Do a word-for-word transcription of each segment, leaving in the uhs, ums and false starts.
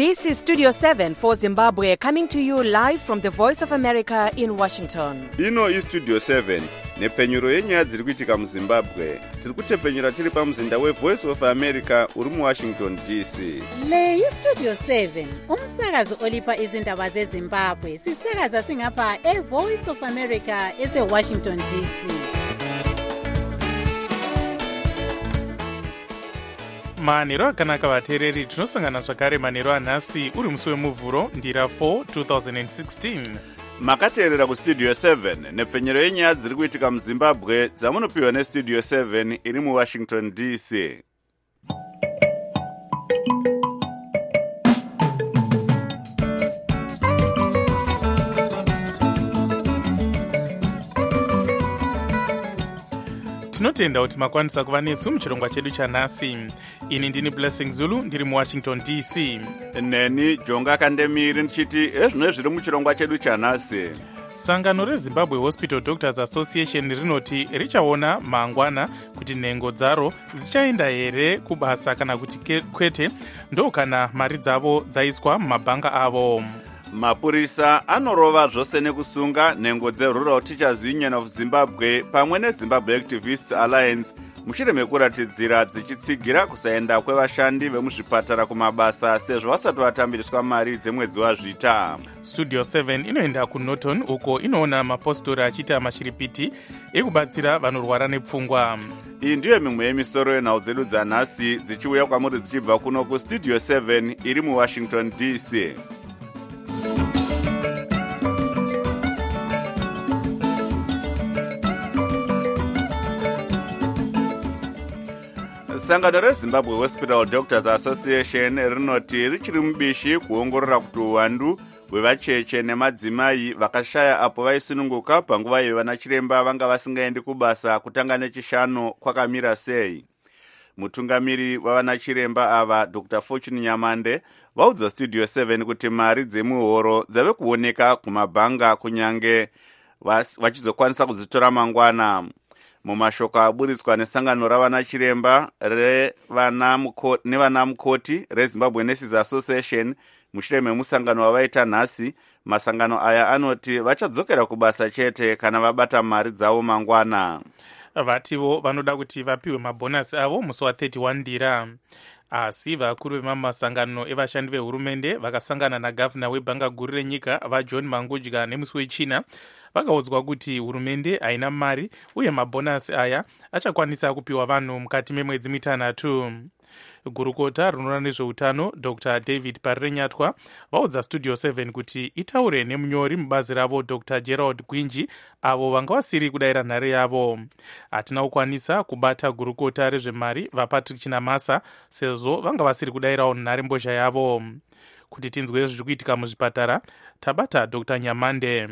This is Studio seven for Zimbabwe, coming to you live from the Voice of America in Washington. Ino is Studio seven. Nepfenyuro yenyaya dziri kuitika muZimbabwe. Tiri kutepfenyura tiri pamuzinda weVoice of America uri muWashington D C. Le yi Studio seven, umsakazo olipa izindaba zeZimbabwe. Sisakaza singapha eVoice of America eseWashington D C. manheru akanaka vateereri, tinosangana zvakare manheru anhasi uri musi wemuvhuro ndira four twenty sixteen. Makateerera kustudio seven nepfenyuro yenyaya dziri kuitika muZimbabwe dzamunopiwa nestudio seven iri muWashington D C. tinotenda kuti makwanisa kuva nesu muchirongwa chedu chanhasi. Ini ndini Blessing Zulu, ndiri muWashington D C. Neni Jonga Kandemiri ndichiti ezvino zviri muchirongwa chedu chanhasi. Sangano reZimbabwe Hospital Doctors Association rinoti richaona mangwana kuti nhengo dzaro dzichaenda here kubasa kana kuti kwete, ndo kana mari dzavo dzaiswa mumabhanga avo. Mapurisa anorova zvose nekusunga nhengo dzeRural Teachers Union of Zimbabwe pamwe neZimbabwe Activists Alliance mushure mekuratidzira dzichitsigira kusaenda kwevashandi vemuzvipatara kumabasa sezvo vasati vatambiriswa mari dzemwedzi wazvita. Studio seven inoenda kuNorton uko inoona mapositori achiita mashiripiti ekubatsira vanorwara nepfungwa. Iyi ndiyo mimwe yemisoro yenhau dzedu dzanhasi dzichiuya kwamuri dzichibva kuno kustudio seven iri muWashington D C. Sangano reZimbabwe Hospital Doctors Association rinoti richiri mubishi kuongorora kuti uwandu hwevacheche nemadzimai vakashaya apo vaisununguka panguva iyo vana chiremba vanga vasingaendi kubasa kutanga nechishanu kwakamira sei. Mutungamiri wavana chiremba ava Doctor Fortune Nyamande vaudza Studio seven kuti mari dzemuhoro dzave kuoneka kumabhanga kunyange vachizokwanisa kudzitora mangwana. Mumashoko aburitswa nesangano ravana chiremba nevana mukoti reZimbabwe Nurses Association mushure memusangano wavaita nhasi, masangano aya anoti vachadzokera kubasa chete kana vabata mari dzavo mangwana. Vativo vanoda kuti vapiwe mabhonasi avo musi wa thirty-one ndira. Asi vakuru vemamasangano evashandi vehurumende vakasangana nagavhuna webhanga guru renyika vaJohn Mangudya nemusi wechina vakaudzwa kuti hurumende haina mari uye mabhonasi aya achakwanisa kupiwa vanhu mukati memwedzi mitanhatu. Gurukota rinoona nezveutano Doctor David Parirenyatwa vaudza Studio seven kuti itaure nemunyori mubazi ravo Doctor Gerald Gwinji avo vanga vasiri kudayira nhare yavo. Hatina kukwanisa kubata gurukota rezvemari vaPatrick Chinamasa sezvo vanga vasiri kudayirawo nhare mbozha yavo. Kuti tinzwe zviri kuitika muzvipatara tabata Doctor Nyamande.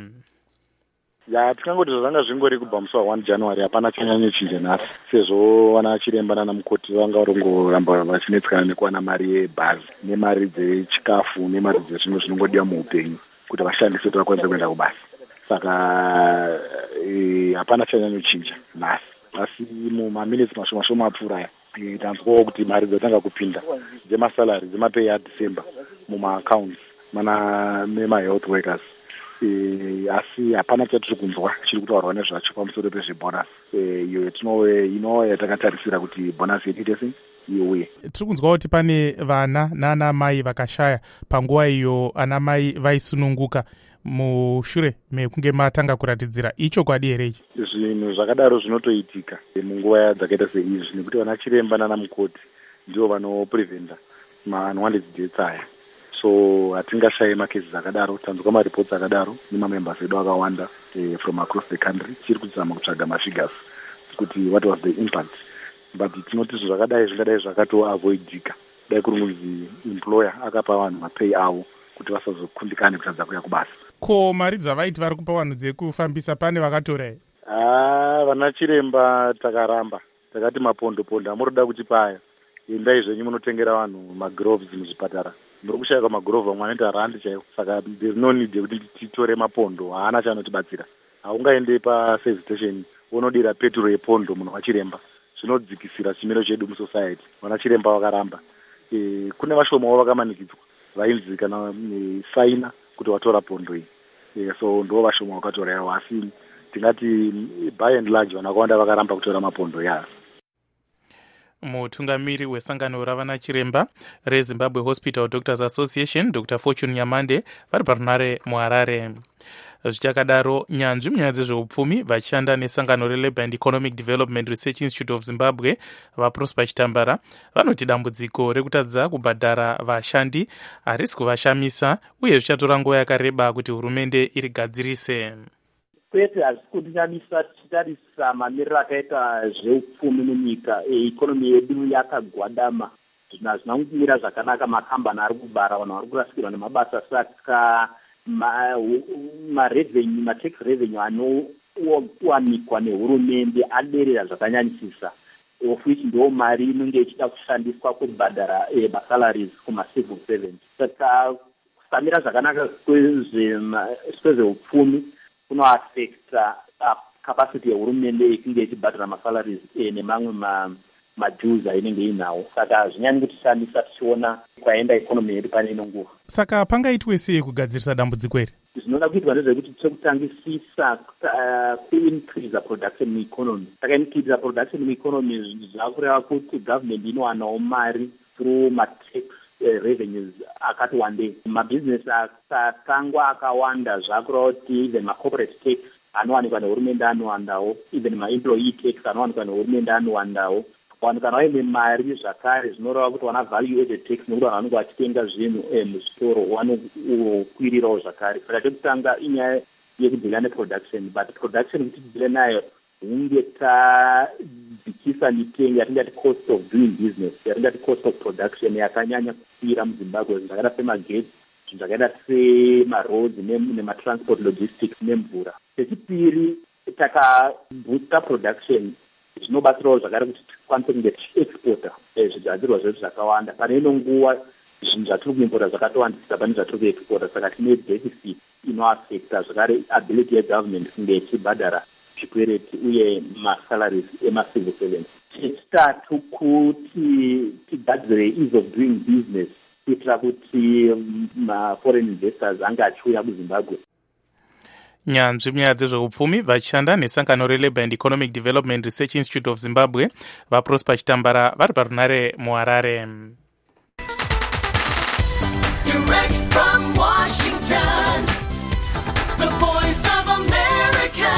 Ya tikangoti zvanga zvingori kubva musi wa one January hapana chanyanya chinje nhasi sezvo vana chiremba nana mukoti vanga varongoramba vachinetskana nekuwana mari yebhazi nemari dzechikafu nemari dzezvimwe zvinongodiwa muupenyu kuti vashandise kuti vakwanise kuenda kubasa. Saka hapana chanyanya chinja nhasi, asi mumaminitsi mashoma shoma apfuura aya tanzwawo kuti mari dzotanga kupinda dzemasalari dzemapei aDecember mumaaccounts mana nemahealth workers. E, asi hapana chatiri kunzwa chiri kutaurwa nezvacho pamusoro pezvebhonasi iyo inova yatakatarisira kuti bhonasi itiite sei iuye. Tiri kunzwa kuti pane vana nana mai vakashaya panguva iyo ana mai vaisununguka mushure mekunge matanga kuratidzira. Icho kwadi here ichi? Zvinhu zvakadaro zvinotoitika munguva dzakaita seizvi nekuti vana chiremba nana mukoti ndivo vanopreventa ma-unwanted deaths aya. So hatingashaye makesi akadaro, tanzwa maripoti akadaro nemamembers edu akawanda eh, from across the country tiri kuzama kutsvaga mafigures kuti what was the impact, but tinoti zvakadai zvingadai zvakatoavoidika dai kuri kunzi employer akapa vanhu mapei avo kuti vasazokundikane kutadza kuya kubasa. Ko mari dzavaiti vari kupa vanhu dzekufambisa pane vakatora here? Ah, vana chiremba takaramba takati mapondo pondo amurida kuti paya endai zvenyu munotengera vanhu magroves muzvipatara. Muri kushayika magroves amwe anoita randi chaiwo, saka there is no need yekuti titore mapondo, haana chanotibatsira. Haungaende paservice station unodira petro yepondo munhu wachiremba, zvinodzikisira chimiro chedu musociety. Vana chiremba vakaramba. E, kune vashomawo vakamanikidzwa vainzi kana saina kuti watora pondo iyi. Yeah, so ndo vashoma vakatora yavo, asi tingati by and large vanhu vakawanda vakaramba kutora mapondo yavo. Mutungamiri wesangano ravana chiremba reZimbabwe Hospital Doctors Association Doctor Fortune Nyamande vari parunare muHarare. Zvichakadaro, nyanzvi munyaya dzezveupfumi vachishanda nesangano reLabour and Economic Development Research Institute of Zimbabwe vaProsper Chitambara vanoti dambudziko rekutadza kubhadhara vashandi harisi kuvashamisa uye zvichatora nguva yakareba kuti hurumende irigadzirise. Kwete hazisi kutinamisa tichitarisa mamiriro akaita zveupfumi munyika. Ikonomi yedu yakagwadama, zvinhu hazvina kumira zvakanaka, makambani ari kubara, vanhu vari kurasikirwa nemabasa, saka marevenue matax revenue anowanikwa nehurumende aderera zvakanyanyisisa, of which ndo mari inenge ichida kushandiswa kubhadhara masalaries kumacivil servants. Saka kusamira zvakanaka kwezveupfumi kunoaffecta capacity yehurumende ikunge ichibhadhara masalaries nemamwe madues ainenge inawo. Saka hazvinyanyi kutishamisa tichiona kwaenda ikonomi yedu pane ino nguva. Saka pangaitwe sei kugadzirisa dambudziko iri? Zvinoda kuitwa ndezvekuti tekutangisisa kuincrease production mueconomy. Saka increase production mueconomy zvakureva kuti government inowanawo mari through matax Uh, revenues akati wandei. Mabhizinesi akatangwa akawanda zvakureva kuti even macorporate tax anowanikwa nehurumende anowandawo, even maemployee tax anowanikwa nehurumende anowandawo. Kuwanikwa vaine mari zvakare zvinoreva kuti wana value added tax nekuti vanhu vanenge vachitenga zvinhu muzvitoro wanokwirirawo zvakare. Saka chekutanga inyaya yekudhila neproduction, but production kuti tidhile nayo hunge tadzikisa mitengo yatingati cost of doing business, yatingati cost of production yakanyanya kukwira muZimbabwe, zvinhu zvakaita semagetsi, zvinhu zvakaita semaroads nematransport logistics nemvura. Chechipiri, takaboosta production zvinobatsirawo zvakare kuti tikwanise kunge tichiexporta zvigadzirwa zvedu zvakawanda. Pane ino nguva zvinhu zvatiri kuimpota zvakatowandisa pane zvatiri kuexporta, saka tine deficit inoaffecta zvakare ability yegovernment kunge ichibhadhara zvikwereti uye masalaries emacivil servants. Chechitatu, kuti tigadzire ease of doing business kuitira kuti maforeign investors ange achiuya kuZimbabwe. Nyanzvi munyaya dzezveupfumi vachishanda nesangano reLabour and Economic Development Research Institute of Zimbabwe vaProsper Chitambara vari parunare muHarare. Direct from Washington, the voice of America.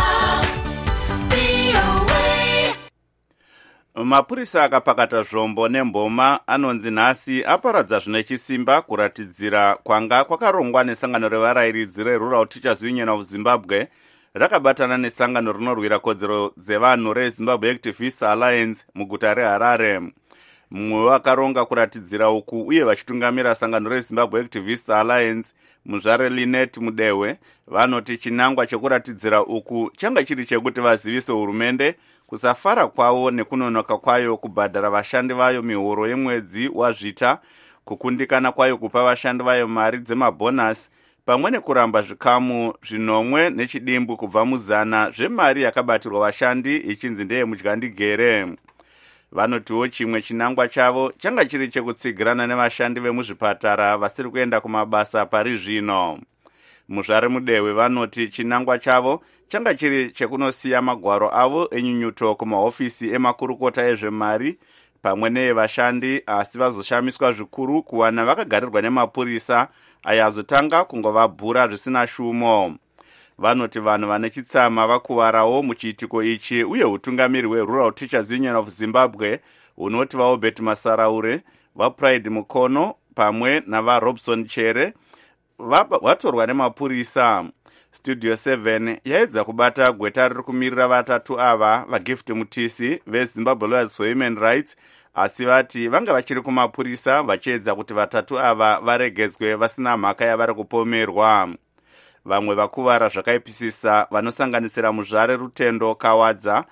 Mapurisa akapakata zvombo nemboma anonzi nhasi aparadza zvine chisimba kuratidzira kwanga kwakarongwa nesangano revarayiridzi reRural Teachers Union of Zimbabwe rakabatana nesangano rinorwira kodzero dzevanhu reZimbabwe Activists Alliance muguta reHarare. Mumwe wakaronga kuratidzira uku uye vachitungamira sangano reZimbabwe Activists Alliance muzvare Linet Mudewe vanoti chinangwa chekuratidzira uku changa chiri chekuti vazivise hurumende kusafara kwavo nekunonoka kwayo kubhadhara vashandi vayo mihoro yemwedzi wazvita, kukundikana kwayo kupa vashandi vayo mari dzemabhonasi, pamwe nekuramba zvikamu zvinomwe nechidimbu kubva muzana zvemari yakabatirwa vashandi ichinzi ndeye mudyandigere. Vanotiwo chimwe chinangwa chavo changa chiri chekutsigirana nevashandi vemuzvipatara vasiri kuenda kumabasa pari zvino. Muzvare Mudewe vanoti chinangwa chavo changa chiri chekunosiya magwaro avo enyunyuto kumahofisi emakurukota ezvemari pamwe neevashandi, asi vazoshamiswa zvikuru kuwana vakagarirwa nemapurisa ayazotanga kungovabhura zvisina shumo. Vanoti vanhu vane chitsama vakuvarawo muchiitiko ichi uye utungamiri hweRural Teachers Union of Zimbabwe unoti vaObert Masaraure, vaPride Mukono pamwe navaRobson Chere vatorwa nemapurisa. Studio seven yaedza kubata gweta riri kumirira vatatu ava vaGift Mutisi veZimbabwe Lawyers for Human Rights, asi vati vanga vachiri kumapurisa vachiedza kuti vatatu ava varegedzwe vasina mhaka yavari kupomerwa. Vamwe vakuvara zvakaipisisa vanosanganisira muzvare Rutendo Kawadza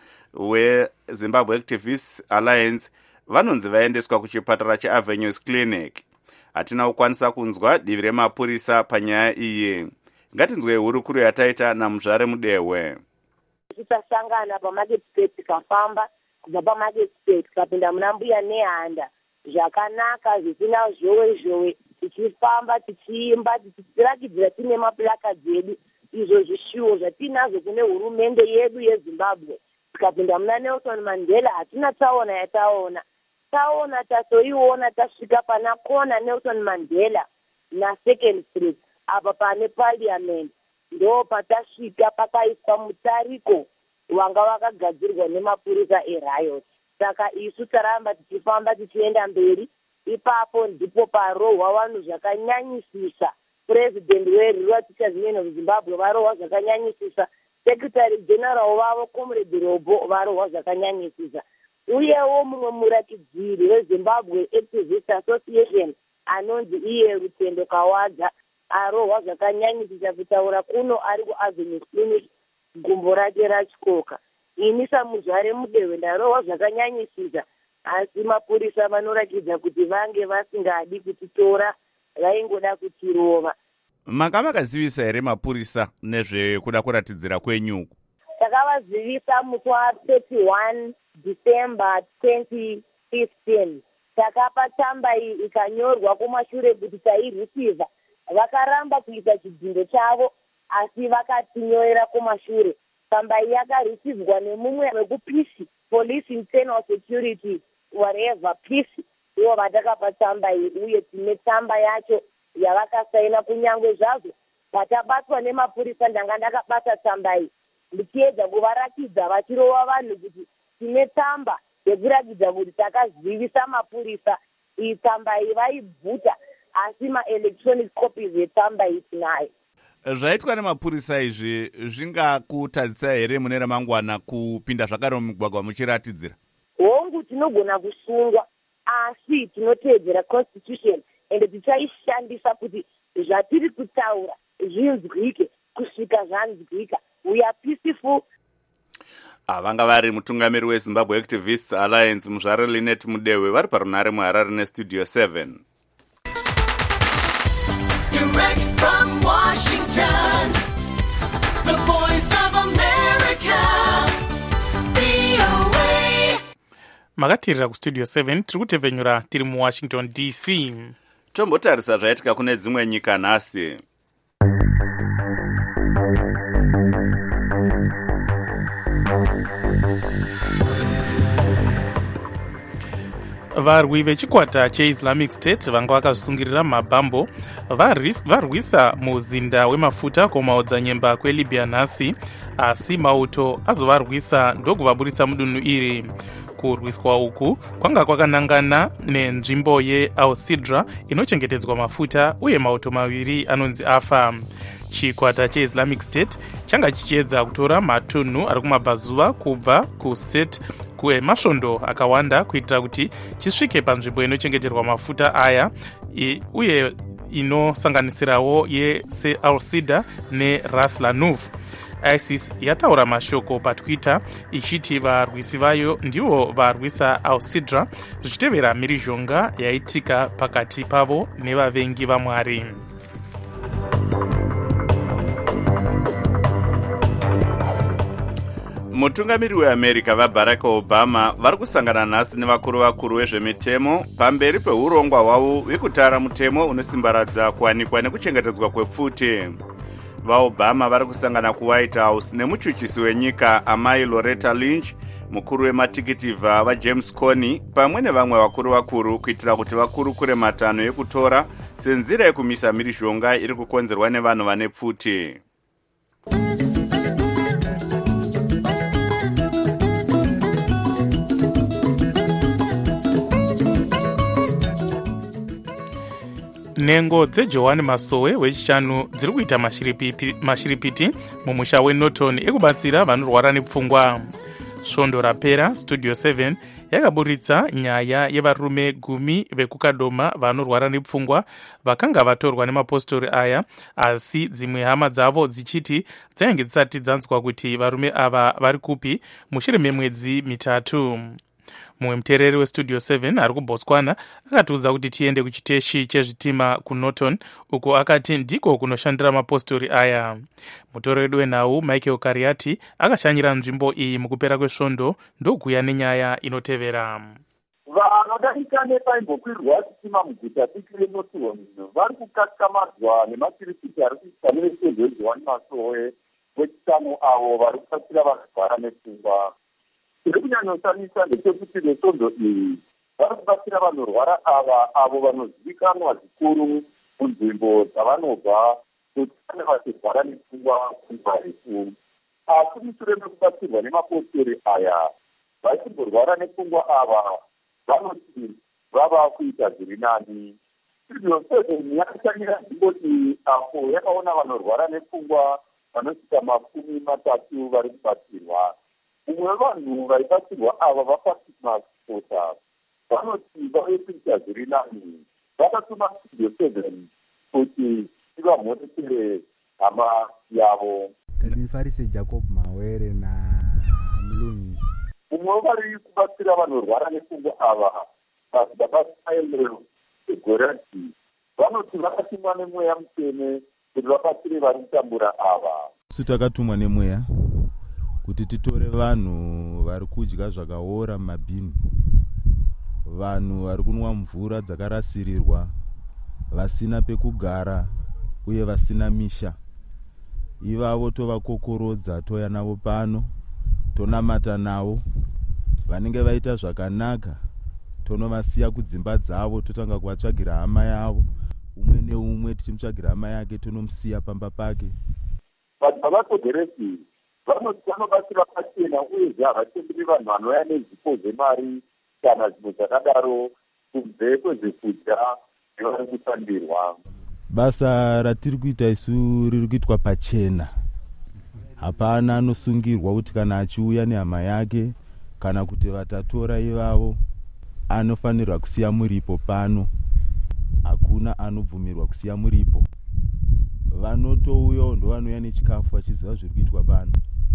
weZimbabwe Activists Alliance vanonzi vaendeswa kuchipatara cheAvenues Clinic. Hatina kukwanisa kunzwa divi remapurisa panyaya iyi. Ngatinzwe hurukuru yataita namuzvare Mudewe. Tisasangana pamarket space tikafamba kubva pamarket space tikapinda muna mbuya nehanda zvakanaka zvisina zhowe zhowe tichifamba tichiimba tichirakidzira tine maplakadzi edu izvo zvishuwo zvatinazvo kune hurumende yedu yezimbabwe. Tikapinda muna Nelson Mandela hatina taona yataona, taona tasoiona tasvika pana kona Nelson Mandela na second street apa pane parliament, ndo patasvika pakaiswa mutariko wanga wakagadzirwa nemapurisa eriot. Saka isu taramba tichifamba tichienda mberi. Ipapo ndipo parohwa vanhu zvakanyanyisisa. President weRural Teachers Union of Zimbabwe varohwa zvakanyanyisisa. Secretary General wavo Comrade Robo varohwa zvakanyanyisisa. Uyewo mumwe murakidziri weZimbabwe Activist Association anonzi iye Rutendo Kawadza arohwa zvakanyanyisisa kutaura kuno ari kuAvenue Clinic gumbo rake rachikoka. Ini Samuzvare Mudewe ndarohwa zvakanyanyisisa, asi mapurisa vanorakidza kuti vange vasingadi kutitora, vaingoda kutirova. Manga makazivisa here mapurisa nezvekuda kuratidzira kwenyu? Takavazivisa musi wa31 December twenty fifteen. Takapa tsamba iyi ikanyorwa kumashure kuti tairisiva. Vakaramba kuita chidzindo chavo, asi vakatinyorera kumashure. Tsamba iyi yakarisivwa nemumwe wekupisi, police internal security, whatever, peace. Ivo vatakapa tsamba iyi, uye tine tsamba yacho yavakasaina. Kunyangwe zvazvo patabatwa nemapurisa ndanga ndakabata tsamba iyi ndichiedza kuvarakidza vachirova vanhu kuti tine tsamba yekurakidza kuti takazivisa mapurisa. Iyi tsamba iyi vaibvuta, asi ma-electronic copies yetsamba iyi tinayo. Zvaitwa nemapurisa izvi zvingakutadzisa here mune ramangwana kupinda zvakare mumigwagwa muchiratidzira? Hongu tinogona kusungwa, asi tinoteedzera constitution ende tichaishandisa kuti zvatiri kutaura zvinzwike kusvika zvanzwika. We are peaceful. Vanga vari mutungamiri weZimbabwe Activists Alliance Muzvare Linet Mudewe vari parunhare muHarare nestudio seven. Direct from Washington, the voice of America, V O A. Makatirira kustudio seven, tiri kutevhenyura tiri muWashington D C. Tombotarisa zvaitika kune dzimwe nyika nhasi. Varwi vechikwata cheIslamic State vanga vakazvisungirira mabhambo varwisa muzinda wemafuta kumaodzanyemba kweLibya nhasi, asi mauto azovarwisa ndokuvaburitsa mudunhu iri. Kurwiswa uku kwanga kwakanangana nenzvimbo yeAusidra inochengetedzwa mafuta, uye mauto maviri anonzi afa. Chikwata cheIslamic State changa chichiedza kutora matunhu ari kumabvazuva kubva kuSet kwemasvondo akawanda kuitira kuti chisvike panzvimbo inochengeterwa mafuta aya, uye inosanganisirawo yeAl-Sida neRas Lanuf. ISIS yataura mashoko paTwitter ichiti varwisi vayo ndivo varwisa Al-Sidra, zvichitevera mhirizhonga yaitika pakati pavo nevavengi vaMwari. Mutungamiri weAmerica vaBarack Obama vari kusangana nhasi nevakuru vakuru vezvemitemo pamberi peurongwa hwavo hwekutara mutemo unosimbaradza kuwanikwa nekuchengetedzwa kwepfuti. VaObama vari kusangana kuWhite House nemuchuchisi wenyika amai Loretta Lynch, mukuru wematikitivha vaJames Coney, pamwe nevamwe vakuru vakuru kuitira kuti vakurukure matanho ekutora senzira yekumisa mhirizhonga iri kukonzerwa nevanhu vane pfuti. Nhengo dzeJohani Masowe wechishanu dziri kuita mashiripiti mumusha weNorton ekubatsira vanorwara nepfungwa. Svondo rapera, studio seven yakaburitsa nyaya yevarume gumi vekukadoma vanorwara nepfungwa vakanga vatorwa nemapostori aya, asi dzimwe hama dzavo dzichiti dzainge dzisati dzanzwa kuti varume ava vari kupi mushure memwedzi mitatu. Mumwe muteereri westudio seven ari kuBotswana akatiudza kuti tiende kuchiteshi chezvitima kuNorton, uko akati ndiko kunoshandira mapostori aya. Mutori wedu wenhau Michael Kariati akashanyira nzvimbo iyi mukupera kwesvondo ndokuuya nenyaya inotevera. vanodarika nepaimbokwirwa sitima muguta diki reNottingham vari kukatsamadzwa nematirikiti ari kuita neveserwedzewani masowe wechitano avo vari kubatsira vanorwara nepfungwa. Chiri kunyanyosanisa ndechekuti nesvondo iyi vari kubatsira vanorwara ava avo vanozivikanwa zvikuru munzvimbo dzavanobva kuti vane vachirwara nepfungwa kwenguva refu. Asi mushure mekubatsirwa nemapostori aya vachimborwara nepfungwa ava vanoti vava kuita zviri nani. Studio seven yakashanyira nzvimbo iyi apo yakaona vanorwara nepfungwa vanosvika makumi matatu vari kubatsirwa. Umwe wevanhu vaibatsirwa ava vaFatima Sota vanoti vave kuita zviri nani. Vakatuma Studio seven kuti ivamhonesere hama yavo. Ndinifarise Jacob Mawere naMlungisi. Umwe vari kubatsira vanorwara nepfungwa ava baba Samuel Gorati vanoti vakatumwa nemweya mutsvene kuti vabatsire vari kutambura ava. Isu takatumwa nemweya kuti titore vanhu vari kudya zvakaora mumabhini, vanhu vari kunwa mvura dzakarasirirwa, vasina pekugara uye vasina misha. Ivavo tovakokorodza, toya navo pano, tonamata navo. Vanenge vaita zvakanaka tonovasiya kudzimba dzavo, totanga kuvatsvagira hama yavo. Umwe neumwe tichimutsvagira hama yake tonomusiya pamba pake. Vanhu vavakodheresi vanoti vanobatsira pachena uyezve havatenderi vanhu vanouya nezvipo zvemari kana zvinhu zvakadaro kunze kwezvekudya zvevari kutandirwa. Basa ratiri kuita isu riri kuitwa pachena. Hapana anosungirwa kuti kana achiuya nehama yake kana kuti vatatora ivavo anofanirwa kusiya muripo pano. Hakuna anobvumirwa kusiya muripo. Vanotouya ndo vanouya nechikafu vachiziva zviri kuitwa pano,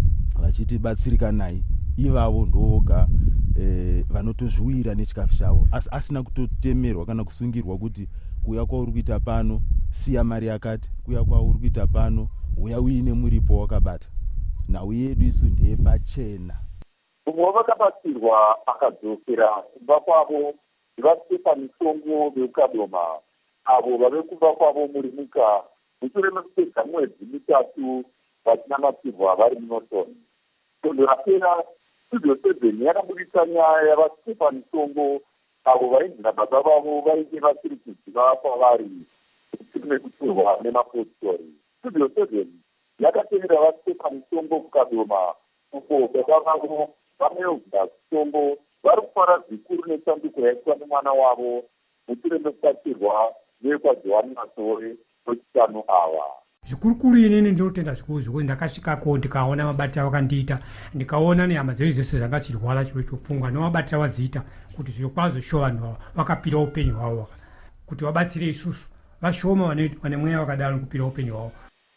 vachitibatsirikanai. Ivavo ndovoga e, vanotozviwira nechikafu chavo asi asina kutotemerwa kana kusungirwa kuti kuya kwauri kuita pano siya mari yakati, kuya kwauri kuita pano uya uine muripo wakabata. Nhau yedu isu ndeye pachena. Umwe vakabatsirwa akadzokera kumba kwavo vaStefani Songo veukadoma avo vave kumba kwavo muri muka mushure mekupedza mwedzi mitatu vachinamatirwa vari muNorton. Svondo rapera Studio seven yakabudisa nyaya yavaStefani Songo avo vainzi nababa vavo vainge vasiri kuziva kwavari mushure mekutorwa nemapostori. Studio seven yakatevera vaStefani Songo kukadoma uko baba vavo vaMelva Songo vari kufara zvikuru nesanduko yaitwa nemwana wavo mushure mekubatsirwa nevekwaJohani Masore wechitano ava. Zvikurukuru inini ndinotenda zvikuru zvekuti ndakasvikako ndikaona mabatiro akandiita, ndikaona nehama dzedu dzese dzanga dzichirwara chiro chopfungwa nemabatiro avadziita kuti zviro kwazvo sho vanhu vakapira upenyu hwavo kuti vabatsire isusu vashoma vane mweya wakadaro kupira upenyu hwavo.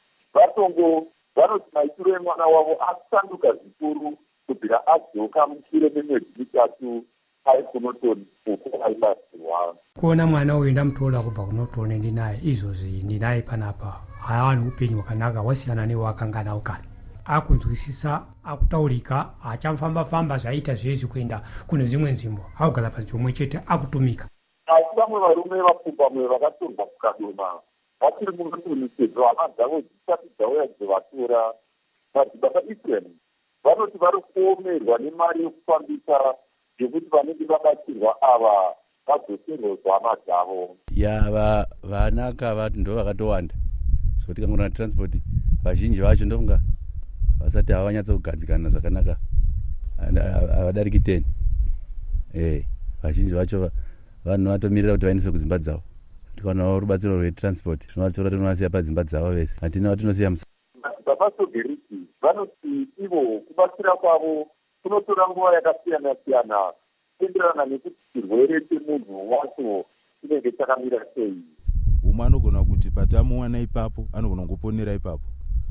VaSongo vanoti maitiro emwana wavo akusanduka zvikuru kubvira adzoka mushure memwedzi mitatu ari kuNorton uko aibatsirwa. Kuona mwana uyu ndamutola kubva kuNorton ndinaye izvozvi ndinaye panapa haana upenyu hwakanaka hwasiyana nehwaakanga nawo kare. Akunzwisisa, akutaurika, achamfamba-famba zvaita zvezi kuenda kune dzimwe nzvimbo, akugara panzvimbo imwe chete akutumika. Asi vamwe varume vapfumbamwe vakatorwa kukadoma vachiri muNorton sezvo hama dzavo dzisati dzauya dzovatora. Madzibaba Ephraim vanoti vari kuomerwa nemari yokufambisa yekuti vanenge vabatsirwa ava vadzoserwe hama dzavo. Ya vanaka vati ndo vakatowanda zvekuti kangona transport vazhinji vacho ndofunga vasati havanyatsogadzikana zvakanaka havadariki ten. Eh, vazhinji vacho vanhu vatomirira kuti vaendeswe kudzimba dzavo. Tikanawo rubatsiro rwetransport tinovatora tonovasiya padzimba dzavo vese hatina vatinosiya musa. Baba Sogeriki vanoti ivo kubatsira kwavo kunotora nguva yakasiyana siyana kuenderana nekuti chirwere chemunhu wacho chinenge chakamira sei. Umwe anogona kuti patamuwana ipapo anogona kuponera ipapo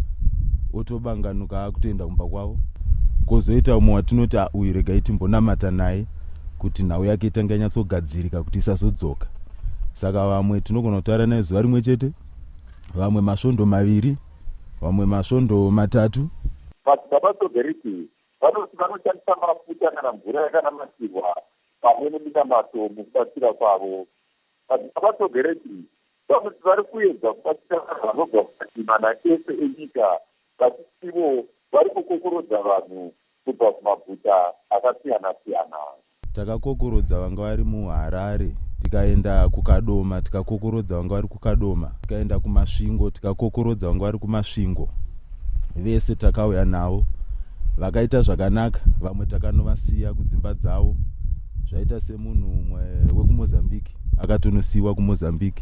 otobanganuka akutoenda kumba kwavo. Kozoita umwe watinoti uyu regai timbonamata naye kuti nhau yake itange yanyatsogadzirika kuti isazodzoka. Saka vamwe tinogona kutaura naye zuva rimwe chete, vamwe masvondo maviri, vamwe masvondo matatu. Baba Sogeriki vanoti vanoshandisa mafuta kana mvura yakanamatirwa pamwe neminamato mukubatsira kwavo. Avatsogereki vanoti vari kuedza kubatsira vanhu vanobva kumadimana ese enyika vachisivo vari kukokorodza vanhu kubva kumaguta akasiyana-siyana. Takakokorodza vanga vari muHarare, tikaenda kuKadoma tikakokorodza vanga vari kuKadoma, tikaenda kuMasvingo tikakokorodza vanga vari kuMasvingo. Vese takauya navo, vakaita zvakanaka, vamwe takanovasiya kudzimba dzavo. Zvaita semunhu umwe wekuMozambique akatonosiyiwa kuMozambique.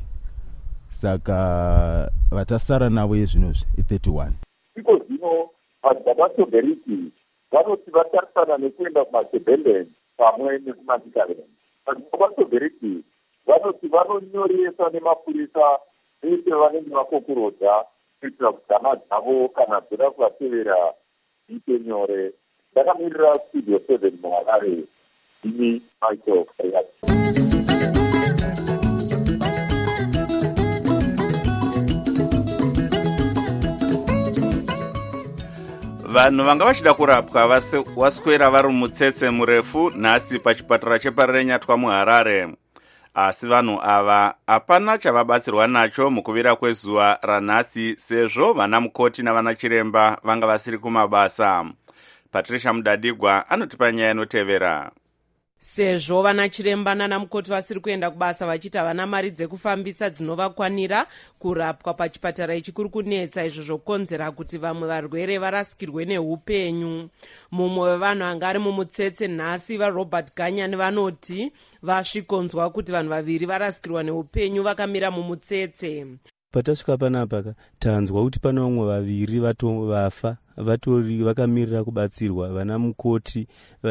Saka vatasara navo yezvinozvi i31. Iko zvino vaDabasoberiki vanoti vatarisana nekuenda kumaSebeleni pamwe nekumaNicaragua. vaDabasoberiki vanoti vanonyoresa nemapurisa vese vanenge vakokorodza kuitira kuti hama dzavo kana dzoda kuvatevera ite nyore. Ndakamirira Studio seven muHarare, ini Michael Kayati. Vanhu vanga vachida kurapwa waswera vari mutsetse murefu nhasi pachipatara cheparenyatwa muHarare. Asi vanhu ava hapana chavabatsirwa nacho mukuvira kwezuva ranhasi sezvo vana mukoti navana chiremba vanga vasiri kumabasa. Patricia Mudadigwa anotipa nyaya inotevera. Sezvo vana chiremba nana mukoti vasiri kuenda kubasa vachiti havana mari dzekufambisa dzinovakwanira, kurapwa pachipatara ichi kuri kunetsa, izvo zvokonzera kuti vamwe varwere varasikirwe neupenyu. Mumwe wevanhu anga ari mumutsetse nhasi vaRobert Ganyani vanoti vasvikonzwa kuti vanhu vaviri varasikirwa neupenyu vakamira mumutsetse. Patasvika panapa tanzwa kuti pana vamwe vaviri vafa vatori vakamirira kubatsirwa, vana mukoti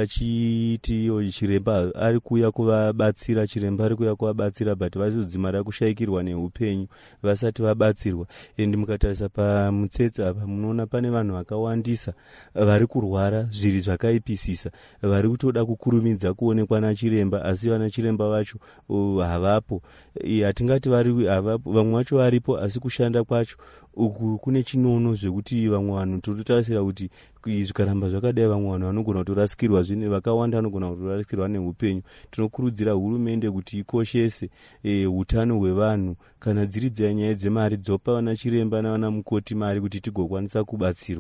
vachiti chiremba ari kuuya kuvabatsira, chiremba ari kuuya kuvabatsira, but vachizodzimara kushaikirwa neupenyu vasati vabatsirwa. Endi mukatarisa pamutsetse apa munoona pane vanhu vakawandisa vari kurwara zviri zvakaipisisa, vari kutoda kukurumidza kuonekwa nachiremba, asi vana chiremba vacho havapo. Hatingati vari havapo, vamwe vacho varipo, asi kushanda kwacho uku kune chinono zvekuti vamwe vanhu tototarisira kuti zvikaramba zvakadai vamwe vanhu vanogona kutorasikirwa, zvine vakawanda vanogona kutorasikirwa neupenyu. Tinokurudzira hurumende kuti ikoshese hutano hwevanhu, kana dziri dzanyaya dzemari dzopa vana chiremba navana mukoti mari kuti tigokwanisa kubatsirwa.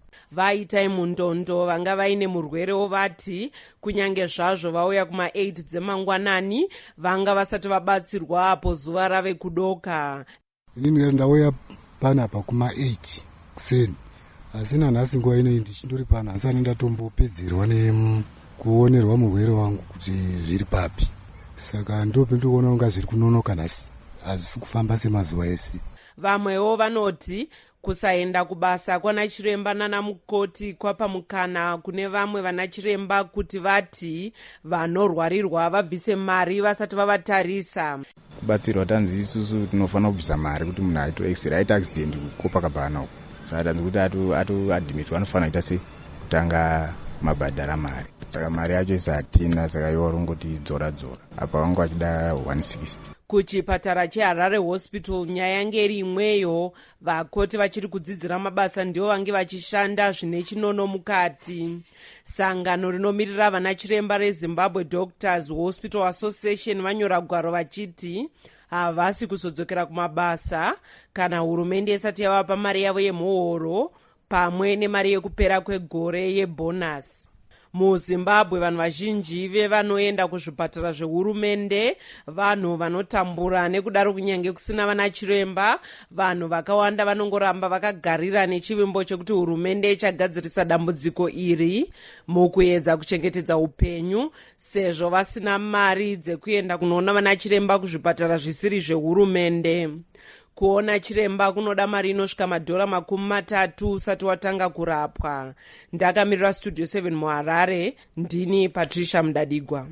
Vaitai mundondo vanga vaine murwerewo vati kunyange zvazvo vauya kuma eight dzemangwanani vanga vasati vabatsirwa apo zuva rave kudoka. Inini ndauya panapa kuma eight kuseni, asi nanhasi nguva ino ndichindori pana, asi ani ndatombopedzerwa nekuonerwa murwere wangu kuti zviri papi. Saka ndope ndikuona kunga zviri kunonoka nhasi, hazvisi kufamba semazuva ese. Vamwewo vanoti kusaenda kubasa kwana chiremba nana mukoti kwapa mukana kune vamwe vana chiremba kuti vati vanorwarirwa vabvise mari vasati vavatarisa. Kubatsirwa tanzi isusu tinofanira kubvisa mari kuti munhu aitwa x-ray, aita accident Copacabana uko. Saka tanzi kuti atu-admitwa anofanira kuita se kutanga mabhadhara mari. Saka mari yacho isa hatina, saka iwo rongoti dzora-dzora. Apa vangu vachida one sixty. Kuchipatara cheHarare Hospital nyaya ngeri imweyo, vakoti vachiri kudzidzira mabasa ndivo vange vachishanda zvine chinono mukati. Sangano rinomirira vana chiremba reZimbabwe Doctors Hospital Association vanyora gwaro vachiti havasi kuzodzokera kumabasa kana hurumende isati yavapa mari yavo yemuhoro pamwe nemari yekupera kwegore yebonus. MuZimbabwe vanhu vazhinji vevanoenda kuzvipatara zvehurumende vanhu vanotambura, nekudaro kunyange kusina vana chiremba vanhu vakawanda vanongoramba vakagarira nechivimbo chekuti hurumende ichagadzirisa dambudziko iri mukuedza kuchengetedza upenyu, sezvo vasina mari dzekuenda kunoona vana chiremba kuzvipatara zvisiri zvehurumende. Kuona chiremba kunoda mari inosvika madhora makumi matatu usati watanga kurapwa. Ndakamirira Studio seven muHarare, ndini Patricia Mudadigwa.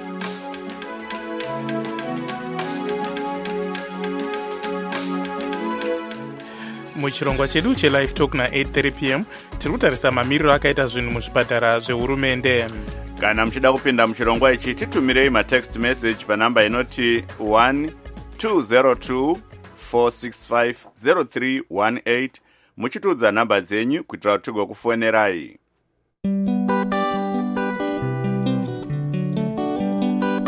Muchirongwa chedu chelive talk na eight thirty p m tiri kutarisa mamiriro akaita zvinhu muzvipatara zvehurumende. Kana muchida kupinda muchirongwa ichi titumirei matext message panhamba inoti one two zero two four six five zero three one eight muchitudza nhamba dzenyu kuitira kuti tigokufonerai.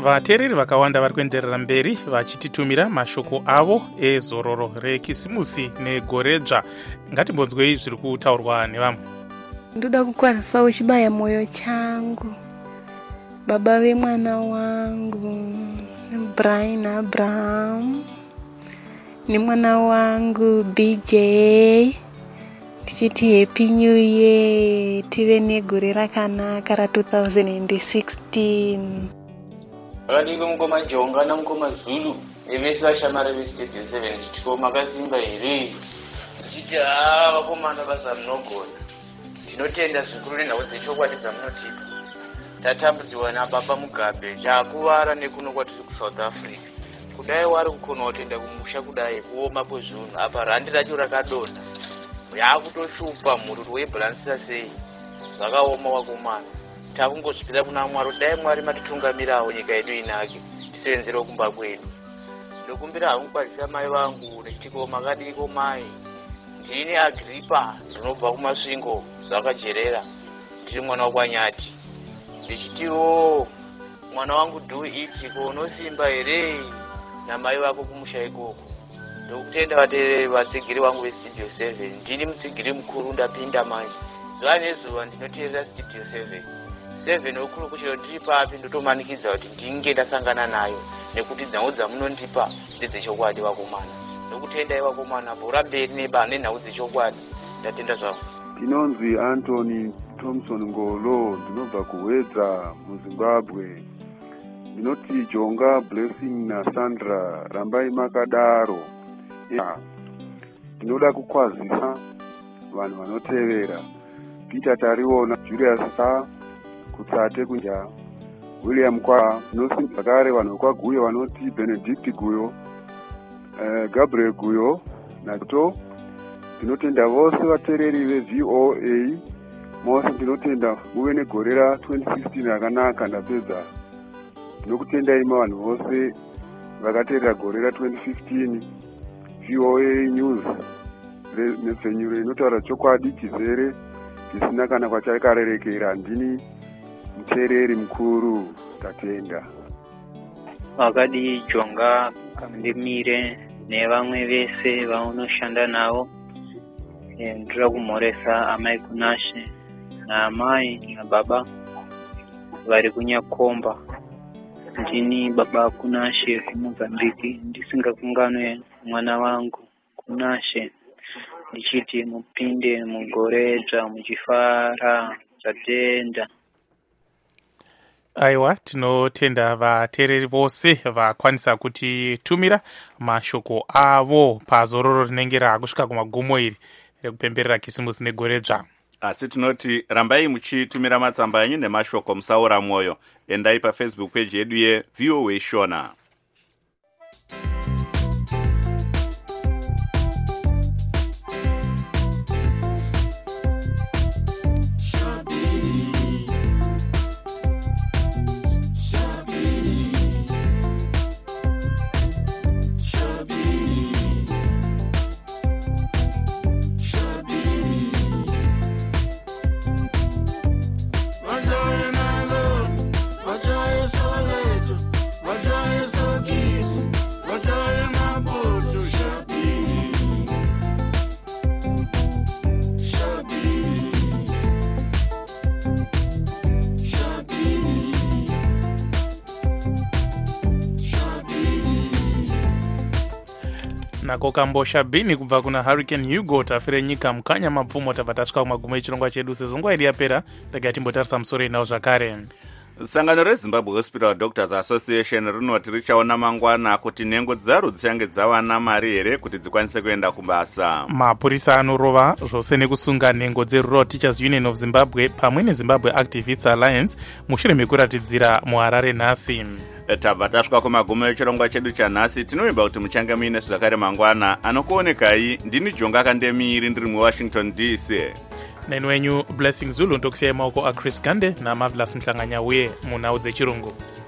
vateereri vakawanda vari kuenderera mberi vachititumira mashoko avo ezororo rekisimusi negoredzva. Ngatimbonzwei zviri kutaurwa nevamwe. Ndoda kukwanisawo chibaya moyo changu, baba vemwana wangu Brian Abraham nemwana wangu B J, tichiti happy new year, tive negore rakanaka ra two thousand sixteen. Vakadiko mukoma Jonga namukoma Zulu nevese vashamari vestudio seven chitiko makasimba here, tichiti haa vakomana basa munogona. Tinotenda zvikuru nenhau dzechokwadi dzamunotipa. Tatambudziwa nababa Mugabe, takuvara nekuno kwatiri kuSouth Africa. Kudai wari kukona kutoenda kumusha kudai kuoma kwezvinhu apa randi racho rakadonha. Yakutoshupa mhuri kuti weibhalansisa sei. Zvakaoma wakomana. Takungozvipira kuna Mwari, dai Mwari matitungamirawo nyika yedu inake, tisenzerewo kumba kwedu. Ndokumbira hangu kwazisa mai vangu nechitiko makadiko mai. Ndini Agripa ndinobva kumasvingo zvakajerera, ndiri mwana wakwanyati. Ndichitiwo mwana wangu do it ko unosimba here namai vako kumusha ikoko. Ndokutenda vateereri vatsigiri vangu vestudio seven, ndini mutsigiri mukuru ndapinda manje. Zuva nezuva ndinoteerera studio seven. seven okuru kuchero ndiri papi ndotomanikidza kuti ndinge ndasangana nayo, nekuti nhau dzamunondipa ndedzechokwadi vakomana. Ndokutenda ivakomana bhora mberi nenhau dzechokwadi. Ndatenda zvavo. Ndinonzi Anthony Thompson Ngolo, ndinobva kuHwedza muZimbabwe. Ndinoti Jonga, Blessing naSandra, rambai makadaro. Ndinoda kukwazisa vanhu vanotevera. Peter Tariona, Julius Sa, Kutsate kunja, William Kwa, ndinosimba kare vanhu vekwaGuyo vanoti Benedict Guyo, uh, Gabriel Guyo, nato. Ndinotenda vose vateereri veV O A, mose ndinotenda muve negore ra twenty sixteen rakanaka ndapedza. Ndinokutendai vanhu vose vakateerera gore ra twenty fifteen. V O A News nepfenyuro inotaura chokwadi chizere zvisina kana kwachakarerekera. Ndini muteereri mukuru, tatenda. Wakadi Jonga Kamdimire nevamwe vese vaunoshanda navo. Ndira kumhoresa amai Kunashe naamai nababa vari kunyakomba. Ndini baba Kunashe kuMozambiki, ndisingakunganwe mwana wangu Kunashe, ndichiti mupinde mugoredzva muchifara, tatenda. Aiwa, tinotenda vateereri vose vakwanisa kutitumira mashoko avo pazororo rinenge rakusvika kumagumo iri rekupemberera kisimusi negoredzva. Asi tinoti rambai muchitumira matsamba enyu nemashoko, musaora mwoyo. Endai paFacebook page yedu yeV O A Shona. nako kambosha bini kubva kuna Hurricane Hugo tafire nyika mukanya mapfumo tabva tasvika kumagumo echirongwa chedu. sezvo nguva iri yapera regai timbotarisa musoro inawo zvakare. Sangano reZimbabwe Hospital Doctors Association rinoti richaona mangwana kuti nhengo dzaro dzichange dzawana mari here kuti dzikwanise kuenda kubasa. Mapurisa anorova zvose nekusunga nhengo dzeRural Teachers Union of Zimbabwe pamwe neZimbabwe Activists Alliance mushure mekuratidzira muHarare nhasi. Tabva tasvika kumagumo echirongwa chedu chanhasi. Tinovimba kuti muchange muine zvakare mangwana. Anokuonekai ndini Jonga Kandemiri ndiri muWashington D C. Neni wenyu Blessing Zulu ndokusiyai maoko aChris Gande naMarvelous Mhlanganya uye munhau dzechirungu.